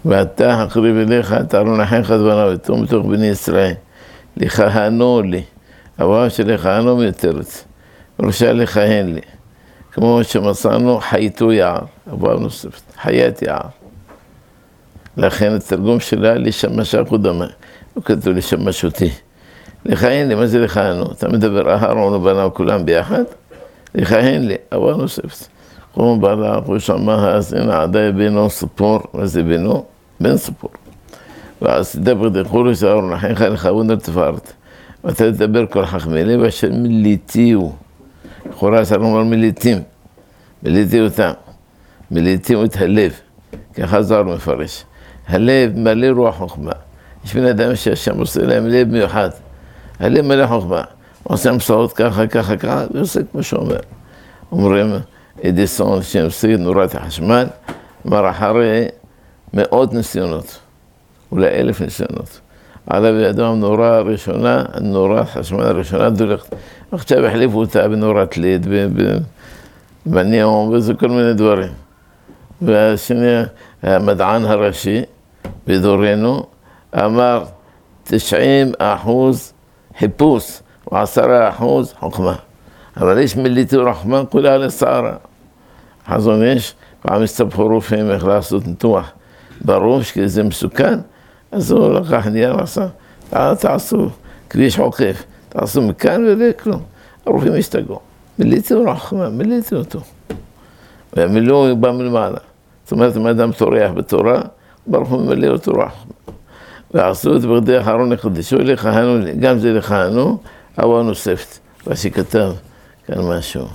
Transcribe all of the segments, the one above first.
ואתה אקריב אליך את אהרון אחיך את בניו ותום בתוך בני ישראל, לכהנו לי, אברהם שלכהנו מיותרת, ראשה לכהן לי, כמו שמסרנו חייתו יער, אברהם נוספת, חיית יער. לכן התרגום שלה לשמשה קודמה, לא כתוב לשמש אותי. לכהן לי, מה זה לכהנו? אתה מדבר אהרון ובניו כולם ביחד? לכהן לי, אברהם נוספת. כמו בעלה, הוא שמע, אז הנה עדיין בינו סיפור, מה זה בינו? בן סיפור. ואז תדבר דחולו של אהרון אחיך לכבוד לתפארת. ואתה תדבר כל חכמי לב אשר מליתיהו. לכאורה אפשר לומר מליתים. מליתיהו אותם. מליתיהו את הלב. ככה זוהר מפרש. הלב מלא רוח חוכמה. יש בן אדם שהשם עושה להם לב מיוחד. הלב מלא חוכמה. עושה מסעות ככה, ככה, ככה, ועושה כמו שאומר. אומרים אדיסון שהמשיג נורת החשמל, אמר אחרי מאות ניסיונות, אולי 1000 ניסיונות. עלה בידו הנורה הראשונה, הנורת החשמל הראשונה דולקת. עכשיו החליפו אותה בנורת ליד, בניאום, וזה כל מיני דברים. והשני, המדען הראשי בדורנו, אמר 90% חיפוש ו10% חוכמה. אבל יש מליתו רחמן כולה לסערה. חזון יש, פעם הסתבכו רופאים איך לעשות ניתוח בראש, כי זה מסוכן, אז הוא לקח נייר ועשה, תעשו כביש עוקף, תעשו מכאן ולא כלום. הרופאים השתגעו, מליתו רחמן, מליתו אותו. והמילוא בא מלמעלה. זאת אומרת, אם אדם תורח בתורה, ברוך הוא ממלא אותו רחמן. ועשו את בגדי אהרון הקדשו לכהנו, גם זה לכהנו, אבל נוספת. רש"י כתב כאן משהו.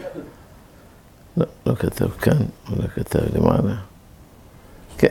לא כתב כאן, הוא לא כתב למעלה. כן.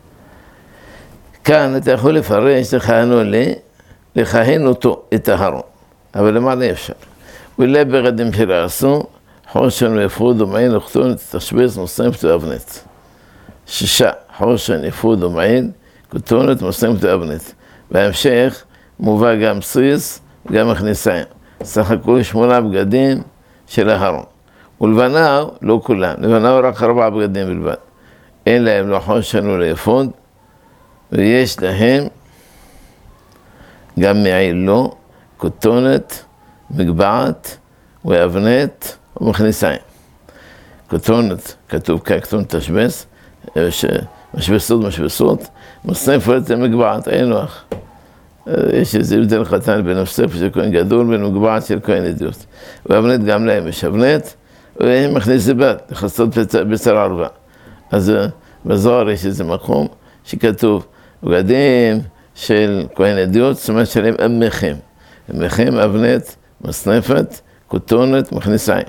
כאן אתה יכול לפרש, לכהן אותו, את אהרון. אבל למעלה אפשר. ולא בגדים שלעשו, חושן ואפוד ומעין וכתונת תשבץ נוספת ואבנת. 6. חושן, אפוד ומעין, כתונת נוספת ואבנת. בהמשך מובא גם סיס וגם מכניסיים. סך הכל 8 בגדים של אהרון. ולבניו, לא כולם, לבניו רק 4 בגדים בלבד. אין להם לא חושן ולא אפוד, ויש להם גם מעיל לו, כתונת, מגבעת ואבנת ומכניסיים. כתונת, כתוב כתונת תשבץ, משבצות, מסנפת מגבעת, אין נוח. יש איזה הבדל קטן בין מסנפת של כהן גדול, בין מגבעת של כהן עדות. ואבנת גם להם יש אבנת, והם מכניסים בת, לכסות בצר ערווה. אז בזוהר יש איזה מקום שכתוב, בגדים של כהן עדות, זאת אומרת שלהם אמכם. אמכם, אבנת, מסנפת, כתונת, מכניסיים.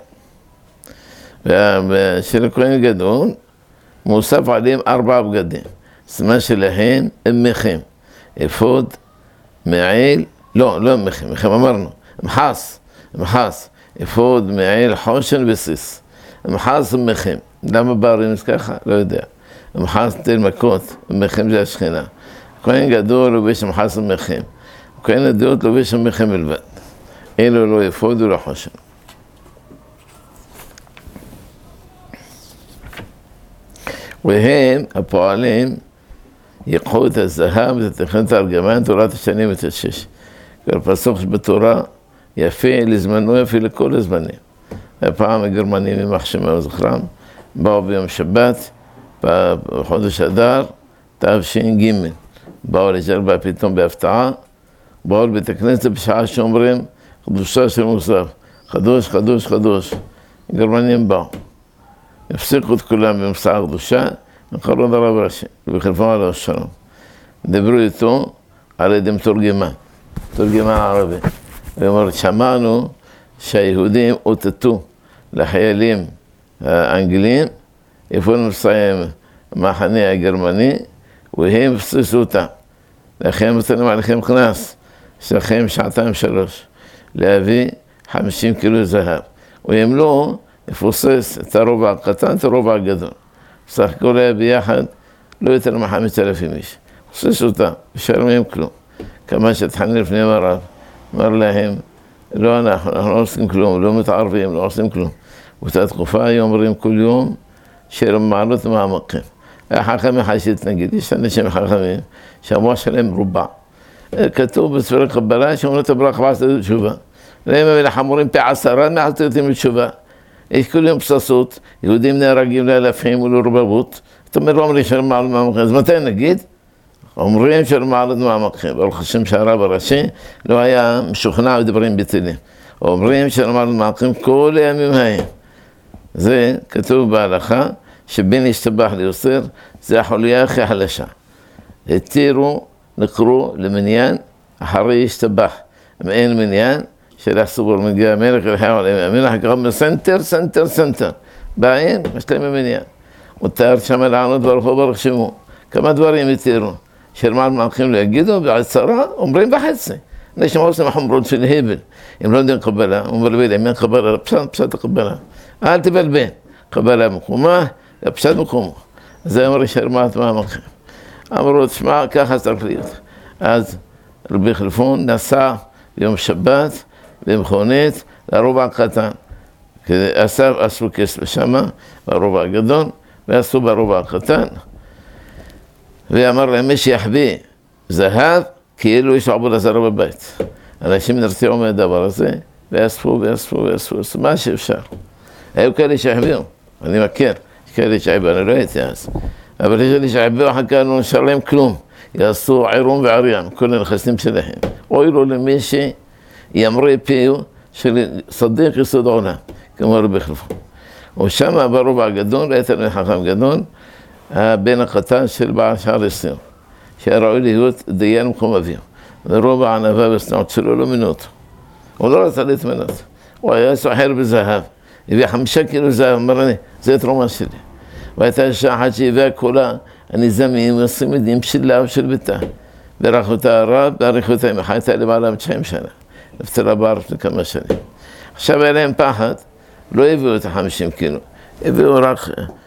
ושל הכהן גדול, מוסף עליהם 4 בגדים. זאת אומרת שלהם אמכם. אפוד, מעיל, לא אמכם, אמכם אמרנו, מחס, אפוד, מעיל, חושן וסיס. מחס אמכם. למה בערים זה ככה? לא יודע. מחס תל מכות, אמכם זה השכינה. הכהן גדול לובש מחס אמכם. הכהן עדות לובש אמכם בלבד. אין לו לא אפוד ולא חושן. והם, הפועלים, ייקחו את הזהב ואת תכנת הארגמן, תורת השנים את 6. כל פסוק בתורה יפה לזמנו, יפה לכל הזמנים. הפעם הגרמנים יימח שמם וזכרם, באו ביום שבת, בחודש אדר, תש"ג. באו לג'רבה פתאום בהפתעה, באו לבית הכנסת בשעה שאומרים, קדושה של מוסף, חדוש, חדוש, חדוש. הגרמנים באו. הפסיקו את כולם במסע הקדושה, וקראו לרב ראשי, ובחלפם עליו השלום. דיברו איתו על ידי תורגמן ערבי. הוא אומר, שמענו שהיהודים אותתו לחיילים האנגלים, איפה נמצאים המחנה הגרמני, והם הפסיסו אותם. לכם נתנו עליכם קנס, שלכם 2-3, להביא 50 קילו זהב. והם לא יפוסס את הרובע הקטן, את הרובע הגדול. בסך הכל היה ביחד לא יותר מ5,000 איש. פוסס אותם, ושאר מהם כלום. כמה שהתחנן לפני הרב, אמר להם, לא אנחנו לא עושים כלום, לא מתערבים, לא עושים כלום. באותה תקופה היו אומרים כל יום, שיר מעלות מעמקים. חכמים חשית נגיד, יש אנשים חכמים שהמוח שלהם רובע. כתוב בספרי קבלה שאומרים את הברכה ועשו תשובה. להם אלה חמורים פי 10, מעשו תשובה. יש כל יום פססות, יהודים נהרגים לאלפים ולרבבות. זאת אומרת, לא אומרים שלום מעלת מהמקרים. אז מתי נגיד? אומרים שלום מעלת מהמקרים. ברוך השם שהרב הראשי לא היה משוכנע בדברים בטלים. אומרים שלום מעלת מהמקרים כל הימים ההם. זה כתוב בהלכה, שבין ישתבח ליוסר, זה החוליה הכי חלשה. התירו, נקרו למניין, אחרי ישתבח. אם אין מניין, שלח סובר מגיע המלך, המלך קרב סנטר. בעין, יש להם המניין. מותר שם לענות ברוך הוא ברוך שמו. כמה דברים התירו. שרמל מלכים לא יגידו, בעצרה, אומרים בחצי. אנשים עושים חומרות של הבל. אם לא יודעים קבלה, אומרים אם אין קבלה, פשט הקבלה. אל תבלבל. קבלה מקומה, פשט מקומו. זה אמר שרמלת מהמלכים. אמרו, תשמע, ככה צריך להיות. אז רבי חלפון נסע ביום שבת, במכונית, לרובע הקטן. עשו כסף שמה, ברובע הגדול, ועשו ברובע הקטן. ואמר להם, מי שיחביא זהב, כאילו יש עבודה זרה בבית. אנשים נרתעו מהדבר הזה, ואספו, מה שאפשר. היו כאלה שהחביאו, אני מכיר, יש כאלה שהחביאו, אני לא הייתי אז. אבל יש כאלה שהחביאו, אחר כך לא נשאר להם כלום. יעשו עירום ועריין, כל הנכסים שלהם. אוי לו למי שימרי פיהו של צדיק יסוד עולם, כמו רבי חלפון. ושם ברובע הגדול, ראית לנו חכם גדול, הבן הקטן של בעל שער יסיון, שהיה ראוי להיות דיין מקום אביו. ורובע ענווה וסנאות שלו לא מינו אותו. הוא לא רצה להתמנות. הוא היה סוחר בזהב. הביא 5 קילו זהב, אמר לי, זה תרומה שלי. והייתה אישה אחת שהביאה כולה, הנזמים והסמידים שלה ושל ביתה. ברך אותה הרב, בעריך אותה, היא חייתה לבעלה 90 שנה. נפטרה בארץ לכמה שנים. עכשיו היה להם פחד, לא הביאו את 50 קילו. הביאו רק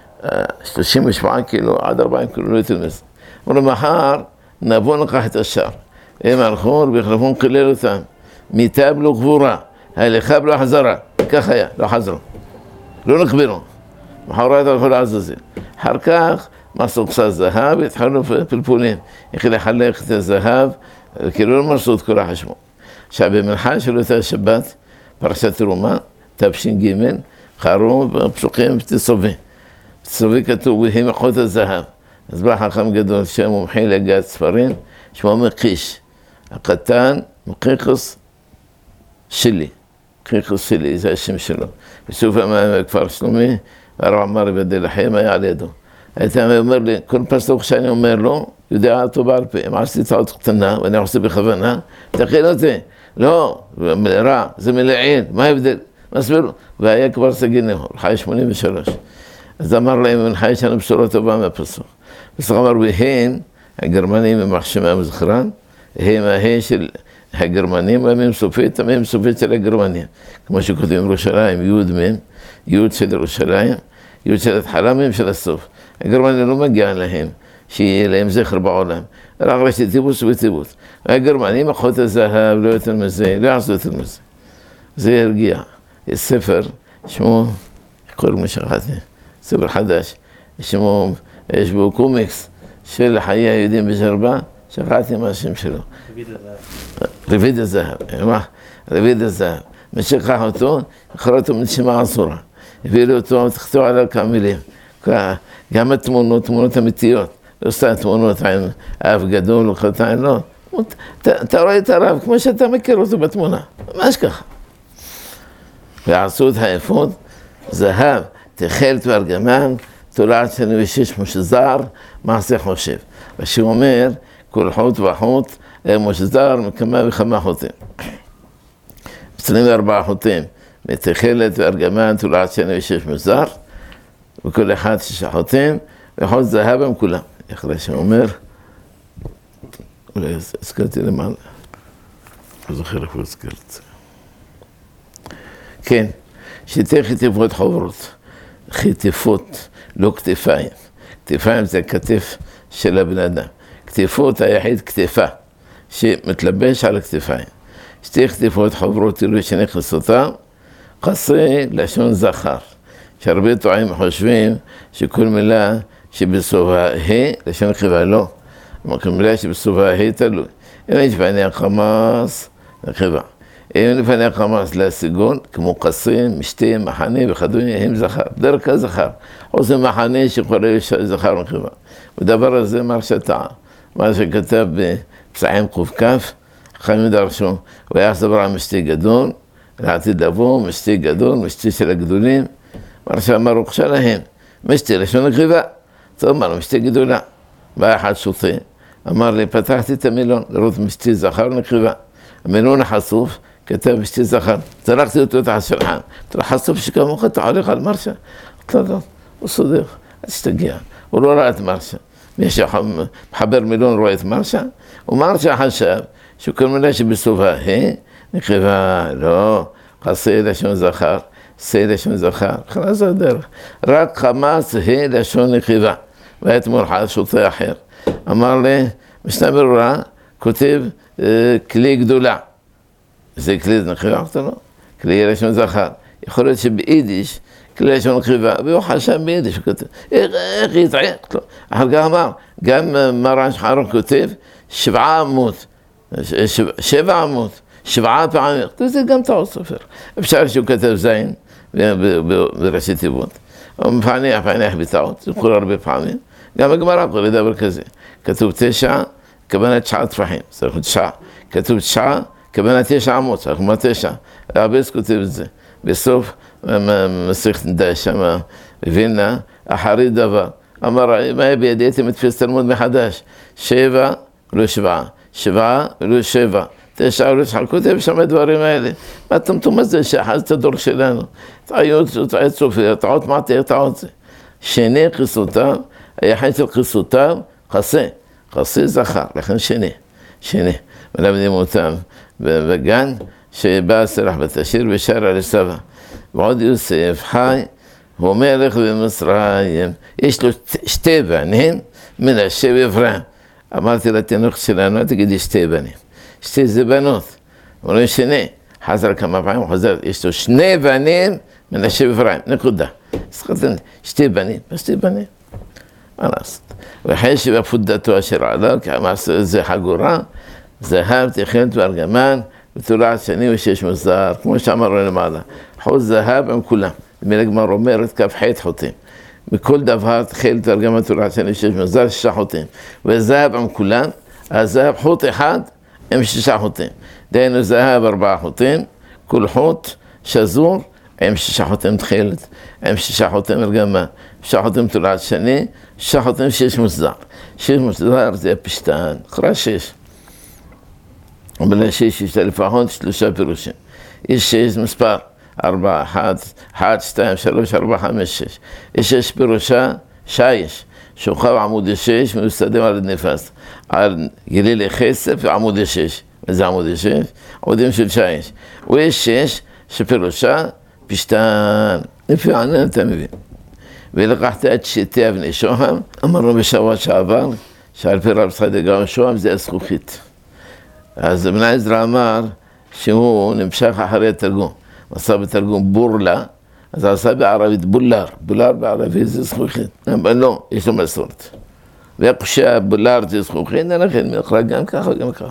37 קילו עד 40 קילו, לא יותר מזה. אמרו, מחר נבוא נקח את השאר. הם הלכו, רבי חלפון קילל אותם. מיטב לא גבורה, ההלכה לא חזרה. כך היה, לא חזרו. לא נקברו. מחרת הלכו לעזאזל. אחר כך מסו קצת זהב, התחלנו פלפולים. איך לחלק את הזהב, כאילו לא מסו את כל החשבון. עכשיו במנחה של אותה שבת, פרשת תרומה, תש"ג, קראו בפסוקים ותסובי. תסובי כתוב, והם אחות הזהב. אז בא חכם גדול שם מומחה להגת ספרים, שמו מקיש. הקטן, מקיחוס שלי. מקיחוס שלי, זה השם שלו. בסוף המים בכפר שלומי, והרב עמר יבדל החיים היה על ידו. הייתה אומר לי, כל פסוק שאני אומר לו, יודע אותו בעל פה. אם עשיתי טעות קטנה, ואני עושה בכוונה, תכין אותי. לא, רע, זה מלעיל, מה ההבדל? מסביר לו. והיה כבר סגי נהור, חי 83. אז אמר להם, אני חי שאני בשורה טובה מהפסוק. פסוק אמר, והם, הגרמנים הם מחשמה מזכרן, הם ההן של הגרמנים, הם סופית, הם סופית של הגרמנים. כמו שכותבים ירושלים, יוד מהם, יוד של ירושלים, יוד של התחלה מהם של הסוף. הגרמנים לא מגיע להם, שיהיה להם זכר בעולם. רק ראשי טיבוס וטיבוס. הגרמנים, אחות הזהב, לא יותר מזה, לא יעשו יותר מזה. זה הרגיע. יש ספר, שמו, קוראים לי שכחתי, ספר חדש, שמו, יש בו קומיקס של חיי היהודים בג'רבה, שכחתי מה השם שלו. רביד הזהב. רביד הזהב. מי שכח אותו, קרא אותו מנשימה אסורה. הביא לו אותו, תכתוב עליו כמה מילים. גם התמונות, תמונות אמיתיות. לא סתם תמונות עם אב גדול או קטן, לא. אתה רואה את הרב כמו שאתה מכיר אותו בתמונה. ממש ככה. ועשו את היפות, זהב, תכלת וארגמן, תולעת שני ושיש משזר, מעשה חושב. ושהוא אומר, כל חוט וחוט, משזר מכמה וכמה חוטים. 24 חוטים, מתכלת וארגמן, תולעת שני ושיש משזר, וכל אחד 6 חוטים, וחוט זהב עם כולם. אחרי שהוא אומר, אולי הזכרתי למעלה, לא זוכר איפה הזכרתי. כן, שתי חטיפות חוברות, חטיפות, לא כתפיים. כתפיים זה הכתף של הבן אדם. כתפות היחיד כתפה, שמתלבש על הכתפיים. שתי חטיפות חוברות אלו שנכנס אותם, חסרי לשון זכר. שהרבה טועים חושבים שכל מילה שבסובה ה' לשון נקבה, לא. מילה שבסובה ה' תלוי. אם לפניה חמאס, נקבה. אם לפניה חמאס להשיגון, כמו קסים, משתה, מחנה וכדומה, הם זכר. בדרך כלל זכר. או זה מחנה שיכול להיות זכר נקבה. ודבר הזה מרשה טעה. מה שכתב בפסחים ק"כ, חכמים דרשו, הוא היה סבר על משתה גדול, לעתיד לבוא, משתה גדול, משתה של הגדולים, מרשה אמר רוכשה להם, משתה לשון נקבה. טוב, אמר, משתה גדולה. בא אחד שותה, אמר לי, פתחתי את המילון, לראות משתה זכר נקבה. המילון החשוף, כתב משתה זכר, זרקתי אותו את השולחן, חשוף שכמוך, אתה הולך על מרשה? לא, הוא סודר, אז תשתגע, הוא לא ראה את מרשה. מי שמחבר מילון רואה את מרשה, ומרשה חשב שכל מילה שבסובה נקבה, לא, חסה לשון זכר, שא לשון זכר, חלס זה הדרך, רק חמאס לשון נקבה. ואתמול חד שוטה אחר, אמר לי, משנה ברורה, כותב כלי גדולה. זה כלי נקבה, לא? כלי לשון זכר. יכול להיות שביידיש, כלי לשון נקבה, והוא חשב ביידיש, כותב, איך יתעד? אחר כך אמר, גם מרן שחרון כותב, 7 עמוד, 7 פעמים, זה גם טעות סופר. אפשר שהוא כתב זין בראשי תיבות. הוא מפענח בטעות, זה קורה הרבה פעמים. גם הגמרא קורא דבר כזה. כתוב 9, כוונה 9 טפחים, צריך 9. כתוב 9, כוונה 9 עמוד, צריך 9. רבס כותב את זה. בסוף מסכת נדע שם, וילנה, אחרי דבר. אמר, מה היה בידי, הייתי מתפס תלמוד מחדש. 7 ולא 7, 7 ולא 7. 9 ולא 9, כותב שם הדברים האלה. מה טמטום הזה שאחז את הדור שלנו? טעויות סופר, טעות מעטר, טעות זה. שני כיסותיו, היחד של כיסותיו, חסה זכר, לכן שני. מלמדים אותם בגן, שבא סרח בת השיר ושרה לסבא. ועוד יוסף חי, הוא מלך במצרים, יש לו 2 בנים, מנשה ואפרים. אמרתי לתינוק שלנו, תגידי 2 בנים. 2 זה בנות, אומרים שני. חזר כמה פעמים, חוזר, יש לו 2 בנים, מנשה ואפרים, נקודה. אז 2 בנים, 2 בנים. מה לעשות? ואחרי שבפודתו אשר עלה, כי המעשה זה חגורה, זהב, תכנת וארגמן, ותולעת שני ו6 מזר, כמו שאמרנו למעלה. חוץ זהב עם כולם. מילה גמר אומרת, כף חית חוטים. מכל דבר תכנת וארגמן, תולעת שני ו6 מזר, 6 חוטים. וזהב עם כולם, הזהב חוט אחד עם 6 חוטים. דהיינו זהב 4 חוטים, כל חוט שזור, עם 6 חוטים תחילת, עם 6 חוטים ארגמן, 6 חוטים תולעת שני, 6 חוטים 6 מוסדר. 6 מוסדר זה פשטן, אחרי 6. אבל 6 יש לפחות 3 פירושים. יש 6 מספר, 4, 1, 2, 3, 4, 5, 6. יש 6 פירושה, שיש. שוכב עמוד 6, מיוסדים על נפס. על גלילי חסף ועמוד 6. וזה עמוד 6? עמודים של שיש. ויש 6 שפירושה, פשטן, לפי העניין אתה מבין. ולקחת את 7 אבני שוהם, אמרנו בשבוע שעבר, שעל פי רב צחי דגאון שוהם זה הזכוכית. אז בן עזרא אמר שהוא נמשך אחרי התרגום. הוא עשה בתרגום בורלה, אז הוא עשה בערבית בולר. בולר בערבית זה זכוכית. אבל לא, יש לו מסורת. ואיך שהבולר זה זכוכית, לכן נקרא גם ככה וגם ככה.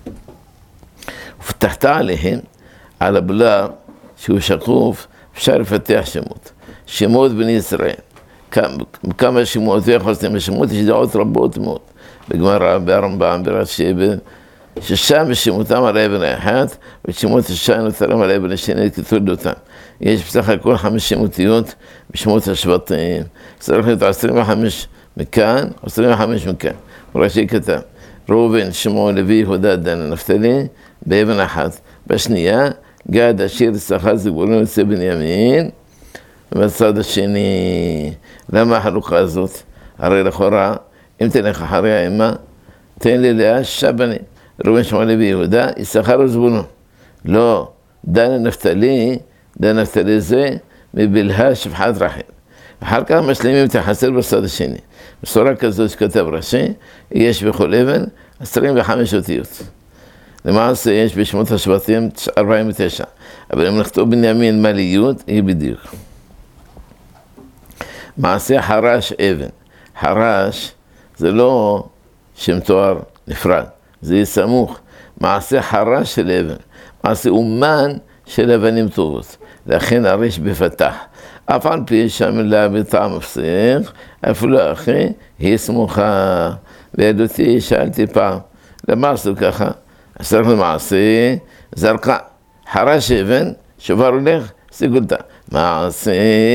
ופתחת עליהם, על הבולר, שהוא שקוף, אפשר לפתח שמות. שמות בני ישראל. כמה שמות ויחסים השמות, יש דעות רבות מאוד. בגמרא, ברמב"ם, ברש"י, ששם שמותם על האבן האחד, ושמות השם נותרים על האבן השני כתולדותם. יש בסך הכל 5 שמותיות בשמות השבטים. צריך להיות 25 מכאן, 25 מכאן. רש"י כתב, ראובן, שמעון, לוי, יהודה, דן, נפתלי, באבן אחת. בשנייה, גד, אשר, יששכר, זבולון, יוצא בנימין, ובצד השני, למה החלוקה הזאת? הרי לכאורה, אם תלך אחרי האמא, תן לי לאה 6 בנים. ראובן, שמעון, לוי, יהודה, יששכר וזבולון. לא, דן נפתלי זה מבלהה שפחת רחל. אחר כך משלימים את החסר בצד השני. בצורה כזאת שכתב רש"י, יש בכל אבן 25 אותיות. למעשה יש בשמות השבטים 49, אבל אם נכתוב בנימין מליות, היא בדיוק. מעשה חרש אבן. חרש זה לא שם תואר נפרד, זה יהיה סמוך. מעשה חרש של אבן, מעשה אומן של אבנים טובות. לכן הריש בפתח. אף על פי שהמילה בטעם מפסיק, אפילו אחי, היא סמוכה. וידותי שאלתי פעם, למה עשו ככה? עשר למעשה, זרקה. חרש אבן, שובר הולך, סיגולתה. מעשה,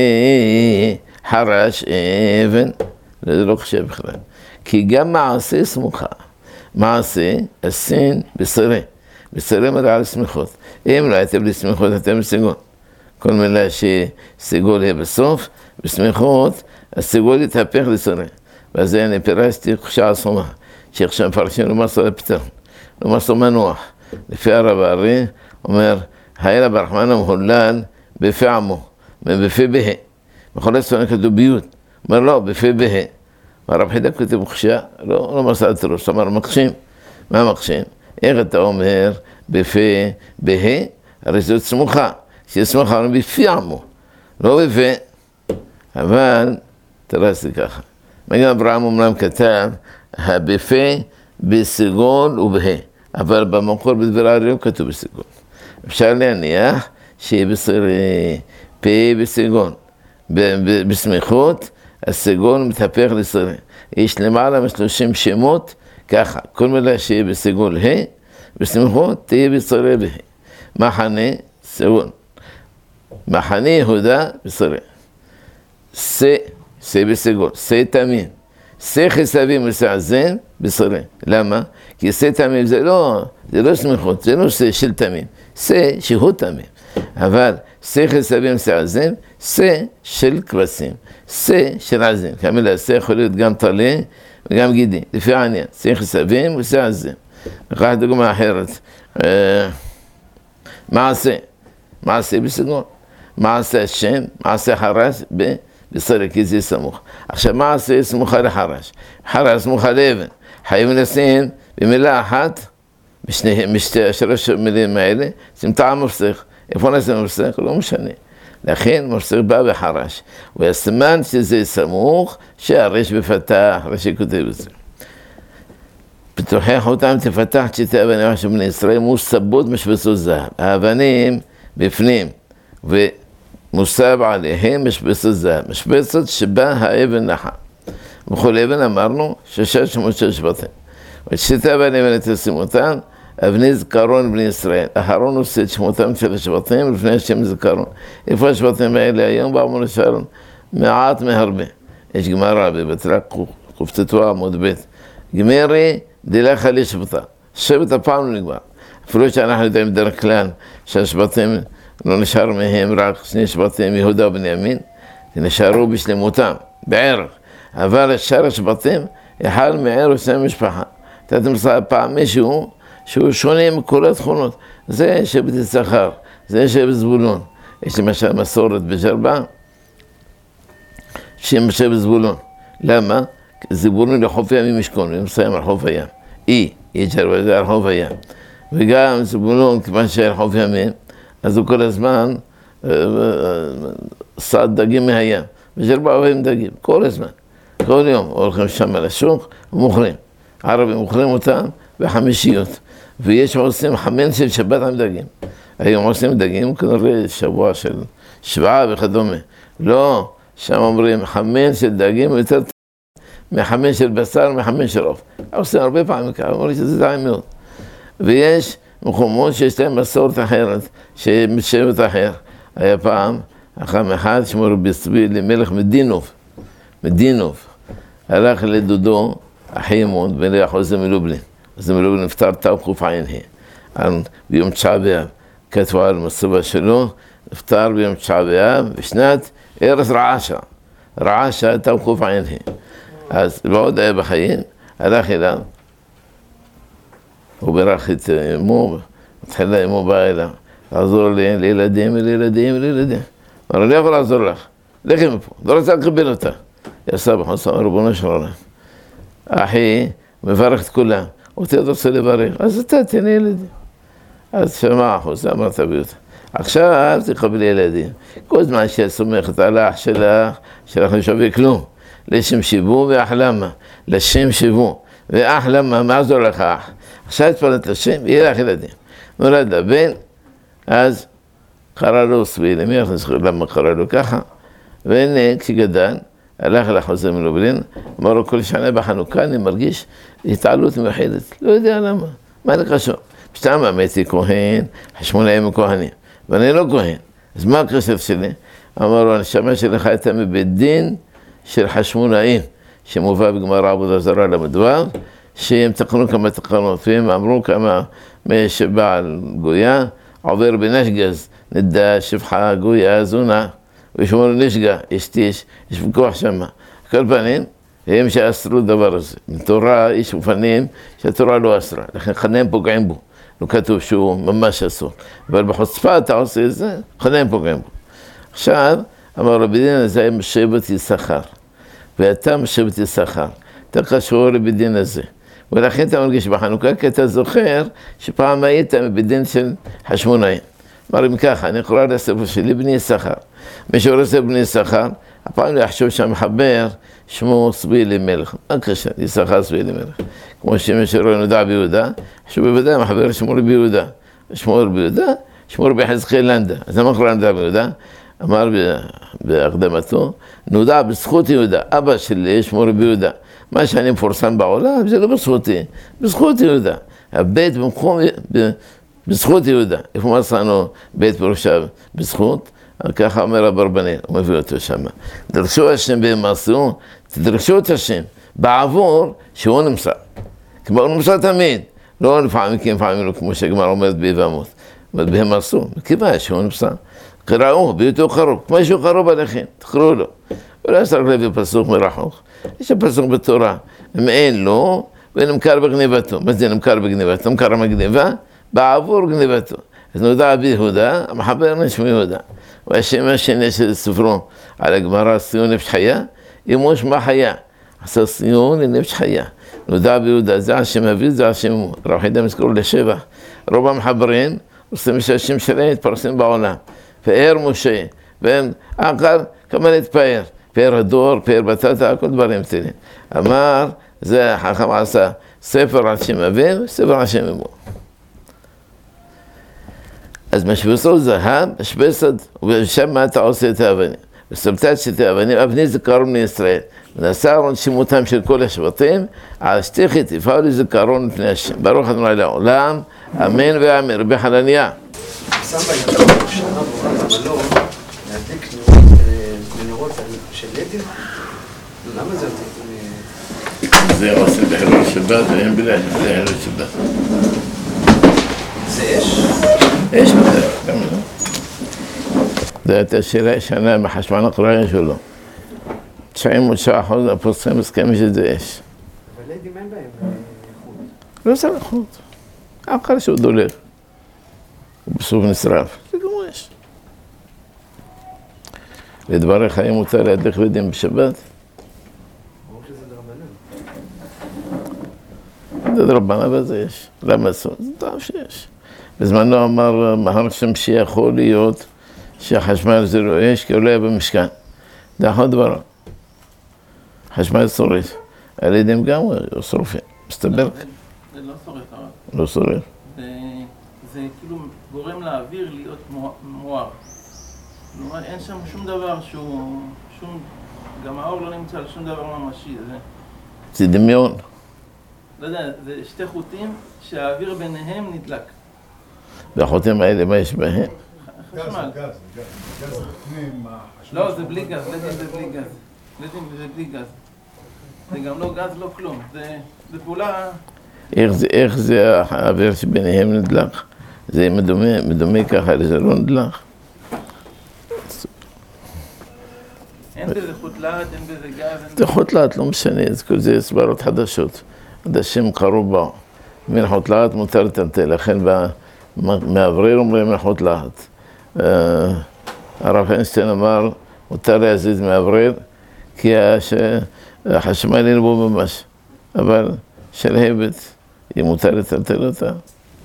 חרש אבן. זה לא חושב בכלל. כי גם מעשה סמוכה. מעשה, הסין, בסירי. בסירי מראה על סמיכות. אם לא הייתם בלי סמיכות, אתם בסגול. כל מילה שסיגול יהיה בסוף, בסמיכות, הסיגול יתהפך לסירי. ואז אני פירשתי חושה עצומה, שעכשיו מפרשים לא מסור לפתרון, לא מסור מנוח. לפי הרב הארי, אומר, היה רב הרחמן המהולל בפי עמו, בפי בה. בכל הספרים כתוב ביות. אומר לא, בפי בה. והרב חידה כותב חושה, לא מסר את ראש, אמר מקשים. מה מקשים? איך אתה אומר בפי בה? הרי זאת סמוכה. שסמוכה אומרים בפי עמו, לא בפי. אבל תרסתי ככה. מגן אברהם אומנם כתב, הבפה בסגול ובה, אבל במקור בדבר האריות כתוב בסגול. אפשר להניח שיהיה פה בסגול. בסמיכות, הסגול מתהפך לסירי. יש למעלה מ-30 שמות, ככה, כל מילה שיהיה בסגול בסמיכות תהיה בסירי בה. מחנה, סגול. מחנה יהודה בסירי. סה בסגול, סה תמים. סה חסבים וסעזן בסירי. למה? כי סה תמים זה לא סמיכות, זה לא סה של תמים. סה שהוא תמים. אבל סה חסבים וסעזן, סה של כבשים. סה של עזן. כי המילה סה יכול להיות גם טלה וגם גידי. לפי העניין, סה חסבים וסעזן. ניקח דוגמה אחרת. מעשה בסגול. מעשה השם, מעשה חרש בסירי, כי זה סמוך. עכשיו, מעשה סמוכה לחרש. חרש סמוכה לאבן. חייבים לשים במילה אחת, בשלוש מילים האלה, שים טעם מפסק. איפה נשים מפסק? לא משנה. לכן מפסק בא בחרש. והסימן שזה סמוך, שהריש בפתח, רש"י כותב את זה. פתוחי חותם תפתח שיטי אבנים של בני ישראל, מוסבות משבצות זהב. האבנים בפנים, ומוסב עליהם משבצות זהב. משבצות שבה האבן נחה. בכל אבן אמרנו 6 שמות של שבטים. ושיטי אבנים האלה תשים אותם, אבני זכרון בני ישראל. אחרון עושה את שמותם של השבטים לפני השם זכרון. איפה השבטים האלה היום? באמור לשרון. מעט מהרבה. יש גמרא בבטרק קופצתו עמוד ב'. גמרי דילך על שבטה. שבט הפעם לא נגמר. אפילו שאנחנו יודעים דרך כלל שהשבטים לא נשאר מהם רק 2 שבטים, יהודה ובנימין, נשארו בשלמותם, בערך. אבל שאר השבטים יחל מערך 2 משפחה. אתה תמצא פעם מישהו שהוא שונה מכל התכונות. זה שבט יששכר, זה שבט זבולון. יש למשל מסורת בג'רבה, שם שבט זבולון. למה? זבולון לחוף הים משכון, הם מסיים על חוף הים. ג'רבה זה על חוף הים. וגם זבולון, כיוון שהיה חוף ימים, אז הוא כל הזמן סעד דגים מהים. בג'רבה אוהבים דגים, כל הזמן. כל יום הולכים שם על השוק ומוכרים. ערבים מוכרים אותם בחמישיות. ויש עושים חמן של שבת עם דגים. היום עושים דגים כנראה שבוע של שבעה וכדומה. לא, שם אומרים חמן של דגים יותר טוב מחמן של בשר ומחמן של עוף. עושים הרבה פעמים ככה, אומרים שזה טעים מאוד. ויש מקומות שיש להם מסורת אחרת, שמשבט אחר. היה פעם, אחם אחד שמו רבי צבי למלך מדינוב. הלך לדודו, אחי אמון, ולך עושה מלובלין. עושה מלובלין נפטר תקע"ה. ביום 9 באב, כתבו על מסובה שלו, נפטר ביום 9 באב, בשנת ארץ רעשה תקע"ה. אז בעוד היה בחיים, הלך אליו, הוא ברך את אמו, התחילה אמו באה אליו, לעזור לילדים. אמר, אני יכול לעזור לך, לכי מפה, לא רוצה לקבל אותה. יעשה בחוסה, רבונו של עולם. אחי, מברך את כולם, אותי עוד רוצה לברך, אז אתה תן ילדים. אז שמע אחוז, אמר תביא אותה. עכשיו תקבל ילדים. כל זמן שאת סומכת על האח שלך לא שווה כלום. לשם שיבו ואחלמה, לשם שיבו ואחלמה, מה זה הולך אח? עכשיו התפלת השם, יהיה לך ילדים. נולד הבן, אז קרא לו סבילי, מי אנחנו זוכרים למה קרא לו ככה? והנה, כשגדל, הלך לחוזה מלובלין, אמר לו כל שנה בחנוכה אני מרגיש התעלות מיוחדת, לא יודע למה, מה זה קשור? פשטם אמרתי כהן, חשמונאים וכהנים, ואני לא כהן, אז מה הקשר שלי? אמר לו, הנשמה שלך הייתה מבית דין של חשמונאים, שמובא בגמרא עבודה זרה למדבר, שהם תקנו כמה תקנות, והם אמרו כמה שבעל גויה עובר בנשגז, נדע שפחה גויה זונה, וישמור נשגה, יש ויכוח שמה. כל פנים, הם שאסרו דבר הזה. בתורה יש אופנים שהתורה לא אסרה, לכן חנם פוגעים בו. לא כתוב שהוא ממש אסור. אבל בחוצפה אתה עושה את זה, חנם פוגעים בו. עכשיו, אמר רבי דין הזה, משבט יששכר. ואתה משבט יששכר. אתה קשור לבית דין הזה. ולכן אתה מרגיש בחנוכה, כי אתה זוכר שפעם היית מבית דין של חשמונאים. אמרים ככה, אני קורא לספר שלי בני יששכר. מי שקורא לספר בני יששכר, הפעם יחשוב שהמחבר שמו סבילי מלך. מה קשה? יששכר סבילי מלך. כמו שמי שקורא נודע ביהודה, שהוא בוודאי מחבר שמו רבי יהודה. שמו רבי יהודה, שמו רבי חזקאל לנדה. אז למה קורא נודע ביהודה? אמר בהקדמתו, נודע בזכות יהודה. אבא שלי שמו רבי יהודה. מה שאני מפורסם בעולם, זה לא בזכותי, בזכות יהודה. הבית במקום, בזכות יהודה. איפה מצאנו בית פירושיו? בזכות? ככה אומר אברבנאל, הוא מביא אותו שם. דרשו השם במעשו, תדרשו את השם, בעבור שהוא נמצא. כמו הוא נמצא תמיד, לא לפעמים כי לפעמים לא, כמו שהגמרא אומרת ביבמות. אבל בהם עשו, מכיוון שהוא נמצא. קראו, ביותו קרוב, כמו שהוא קרוב עליכם, תקראו לו. אולי צריך להביא פסוק מרחוק. יש פסוק בתורה, אם אין לו, ונמכר בגניבתו. מה זה נמכר בגניבתו? נמכר בגניבה, בעבור גניבתו. אז נודע ביהודה, המחבר נשמע יהודה. והשם השני של ספרו על הגמרא, ציון נפש חיה, אימוש מה חיה. עשה ציון לנפש חיה. נודע ביהודה, זה השם אביו, זה השם רב חידה מזכור לשבע. רוב המחברים עושים שהשם שלהם התפרסם בעולם. פאר משה, והם עקר כמה להתפאר. פאר הדור, פאר בטטה, הכל דברים תלים. אמר, זה חכם עשה ספר על שם אביו, ספר על שם אמו. אז משבצו זהב, משבצת, ושם מה אתה עושה את האבנים. וסבתת שתי האבנים, אבני זיכרון בני ישראל. ונעשה ארון שימותם של כל השבטים, על שתי חטיפה ולזיכרון לפני השם. ברוך ה' לעולם, אמן ואמן. רבי חנניה. שם בעיקר שנה ברורה במלון, להדליק נרות של לדים? למה זה אותי? זה עושה בחילול שבת, ואין בלי חילול שבת. זה אש? אש בדרך, גם לא. זה הייתה שנה בחשמל הקוריין שלו. 99% הפוסקים מסכימים שזה אש. אבל לדים אין בהם חוט. לא צריך חוט. אחר שהוא דולק. הוא בסוף נשרף. זה כמו אש. לדבריך, האם מותר להדליק לדים בשבת? ברור שזה דרבנן. זה דרבנן, אבל זה אש. למה לעשות? זה טעם שיש. בזמנו אמר מהר שמשי יכול להיות שהחשמל זה לא אש, כי הוא לא היה במשכן. זה אחד דבר. חשמל שורף. הלידים גם שורפים. מסתבר. זה לא שורף הרב. לא שורף. זה כאילו גורם לאוויר להיות מואר. אין שם שום דבר שהוא... גם האור לא נמצא על שום דבר ממשי. זה דמיון. לא יודע, זה שתי חוטים שהאוויר ביניהם נדלק. והחוטים האלה, מה יש בהם? חשמל. גז בפנים, לא, זה בלי גז, לדים זה בלי גז. לדים זה בלי גז. זה גם לא גז, לא כלום. זה פעולה... איך זה האוויר שביניהם נדלק? זה מדומה ככה, זה לא נדלק. אין בזה חוטלת, אין בזה גז. זה חוטלת, לא משנה, זה סברות חדשות. חדשים קרוב באו. מן חוטלת מותר לטלטל, לכן מהאוורר אומרים מן חוטלת. הרב איינשטיין אמר, מותר להזיז מהאוורר, כי החשמל אין בו ממש. אבל שלהבת, היא מותר לטלטל אותה.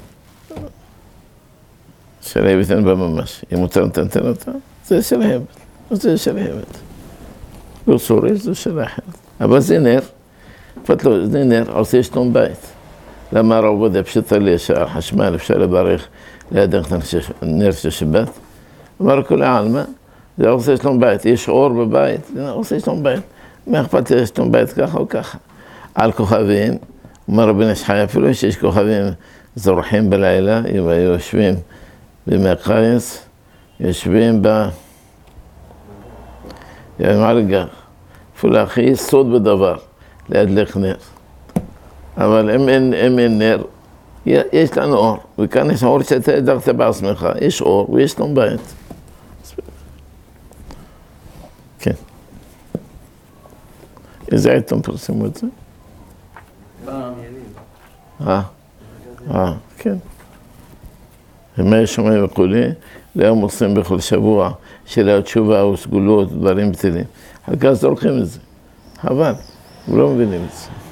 שלהבת אין בה ממש, היא מותר לטלטל אותה. זה שלהבת, זה שלהבת. לא שורש, זו שאלה אחרת. אבל זה נר, זה נר, עושה שלום בית. למה הרב עובדיה פשוט עלי שהחשמל אפשר לברך ליד נר של שבת? אמר כל העלמה, זה עושה שלום בית, יש אור בבית, זה עושה שלום בית. מה אכפת לי שלום בית ככה או ככה? על כוכבים, אומר רבי נשחי, אפילו שיש כוכבים זורחים בלילה, אם היו יושבים במקייס, יושבים במערגה, אפילו הכי סוד בדבר, להדליק נר. אבל אם אין נר, יש לנו אור, וכאן יש אור שאתה הדלקת בעצמך, יש אור ויש שלום בית. כן. איזה עיתון פרסמו את זה? כן. ומה יש שומעים וכולי, ליום עושים בכל שבוע, של התשובה או סגולות, דברים בטלים. אחר כך זורקים את זה. אבל, הם לא מבינים את זה.